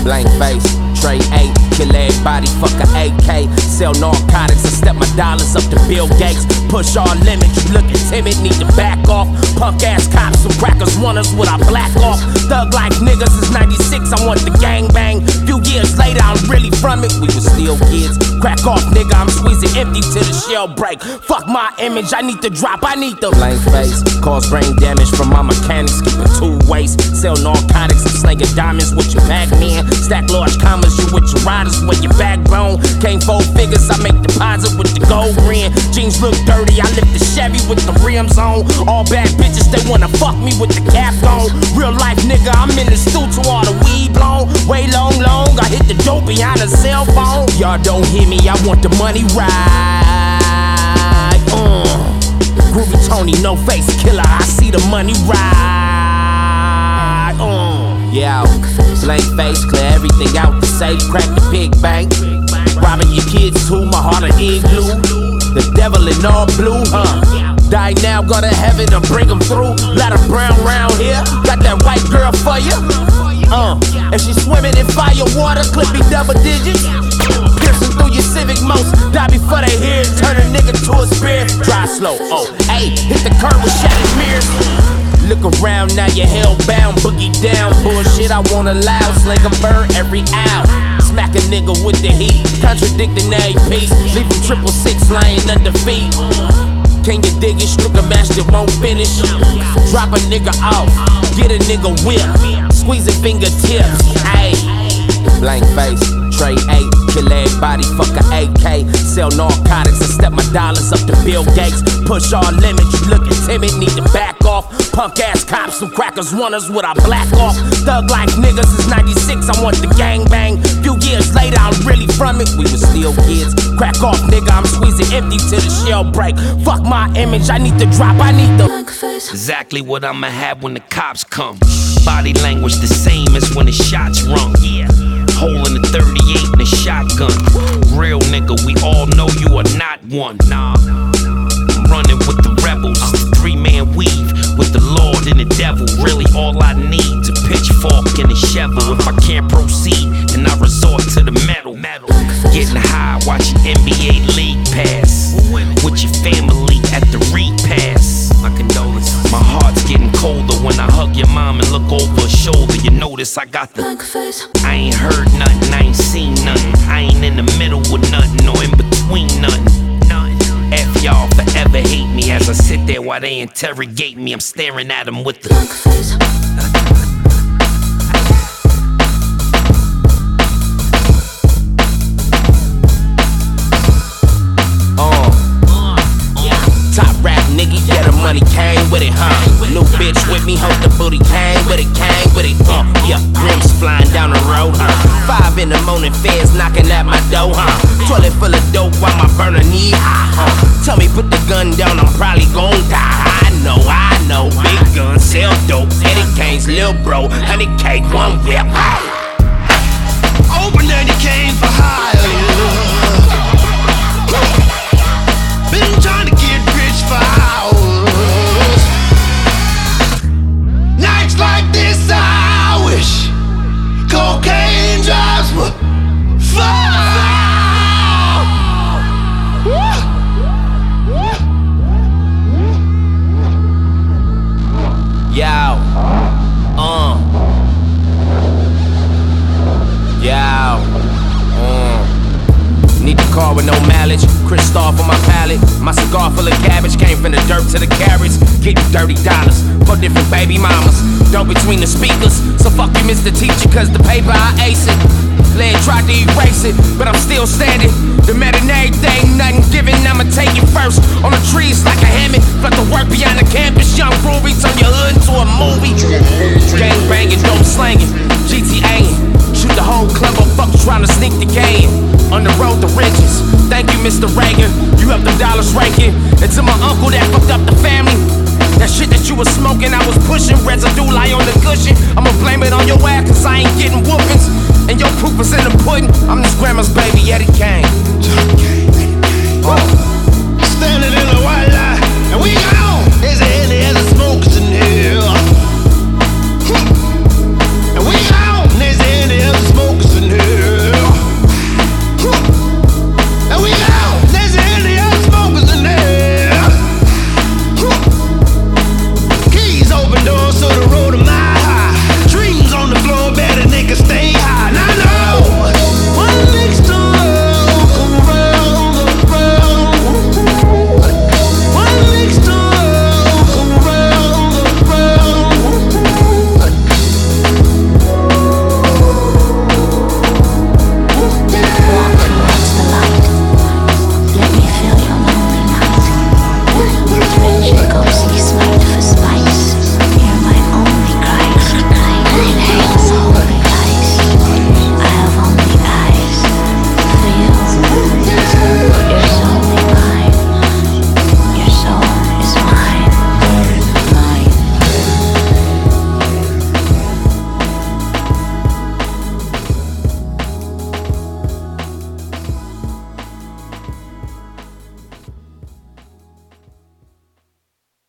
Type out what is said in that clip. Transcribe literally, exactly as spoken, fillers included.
Blank face, trade eight, kill everybody, fuck a A K. Sell narcotics and step my dollars up to Bill Gates. Push all limits, you looking timid, need to back off. Punk ass cops, some crackers want us with our black off. Thug life niggas is ninety-six, I want the gang bang. Few years later, I'm really from it, we was still kids. Crack off, nigga, I'm squeezing empty till the shell break. Fuck my image, I need to drop, I need the blank face. Cause brain damage from my mechanics, keep it two ways. Sell narcotics, I'm slinging diamonds with your bag man. Stack large commas, you with your riders, with your backbone. Came four figures, I make deposit with the gold grin. Jeans look dirty, I lift the Chevy with the rims on. All bad bitches, they wanna fuck me with the cap on. Real life nigga, I'm in the stool to all the weed blown. Way long, long, I hit the dope behind a cell phone. Y'all don't hear me, I want the money right. uh. Groovy Tony, no face killer, I see the money right. uh. Yeah, blank face, clear everything out the safe, crack the big bank. Robbing your kids too, my heart an igloo. The devil in all blue, huh? Die now, go to heaven and bring them through. Lot of brown round here, got that white girl for you. Uh, if she swimming in fire water, clip me double digits. Piercing through your Civic most, die before they hear it. Turn a nigga to a spirit. Drive slow, oh, hey, hit the curb with shattered mirrors. Look around, now you're hellbound, boogie down. Bullshit I won't allow, sling a bird every hour. Smack a nigga with the heat, contradicting A P. Leave him triple six lying under feet. Can you dig it? Strip a match that won't finish. Drop a nigga off, get a nigga whip. Squeeze a fingertips, ayy. Blank face, trade eight, kill everybody, fuck a A K. Sell narcotics and step my dollars up to Bill Gates. Push all limits, you looking timid, need to back off. Punk ass cops, some crackers want us with our black off. Thug life niggas is ninety-six, I want the gang bang. Few years later, I'm really from it, we was still kids. Crack off, nigga, I'm squeezing empty till the shell break. Fuck my image, I need to drop, I need the exactly what I'ma have when the cops come. Body language the same as when the shots rung. Yeah. Hole in the thirty-eight and a shotgun. Real nigga, we all know you are not one. Nah, I'm running with the rebels. Three-man weave with the Lord and the devil. Really all I need's a pitchfork and a shovel. If I can't proceed, then I resort to the metal. Getting high, watching N B A League Pass. With your family at the repass. My condolences. My heart's getting colder when I hug your mom and look over her shoulder. You notice I got the I ain't heard nothing, I ain't seen nothing. I ain't in the middle with nothing or in between nothing. F y'all forever hate me as I sit there while they interrogate me. I'm staring at them with the top rap nigga, yeah, the money came with it, huh? New bitch with me, hope the booty came with it, came with it, uh, yeah, rims flying down the road, huh? Five in the morning, feds knocking at my door, huh? Toilet full of dope while my burner knee high, huh? Tell me put the gun down, I'm probably gon' die. I know, I know, big guns sell dope. Eddie Kane's lil' bro, honey cake, one whip, hey! Open Eddie Kane for hire, yeah. Been trying to get rich for hours. Nights like this I wish cocaine drives were far. Yo, uh, yo, uh. Need the car with no mileage, Christoph on my palate. My cigar full of cabbage, came from the dirt to the carrots. Getting dirty dollars for different baby mamas. Dope between the speakers, so fuck you Mister Teacher, cause the paper I ace it. Lead tried to erase it, but I'm still standing. The matinee thing, nothing given, I'ma take it first. On the trees like a hammock, flood the work beyond the campus. Young Ruby, turn your hood into a movie. Gang banging, dope slanging, G T A-ing. Shoot the whole club up, fuck trying to sneak the game. On the road to riches, thank you Mister Reagan. You have the dollars ranking. And to my uncle that fucked up the family. That shit that you was smoking, I was pushing. Residue lie on the cushion. I'ma blame it on your ass, cause I ain't getting whoopings. And your proof is in the pudding. I'm this grandma's baby, Eddie Kane.